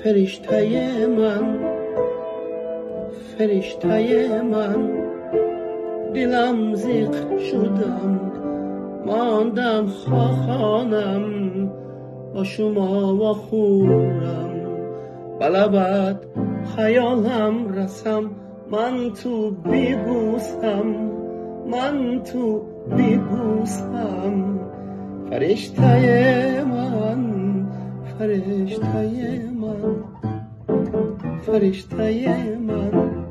فرشته من، فرشته من، دلم زیق شدم، ماندم خواهانم با شما و خورم، بلبد خیالم رسم، من تو بیبوسم، من تو بیبوسم، فرشته من، فرشته من، فرشته من.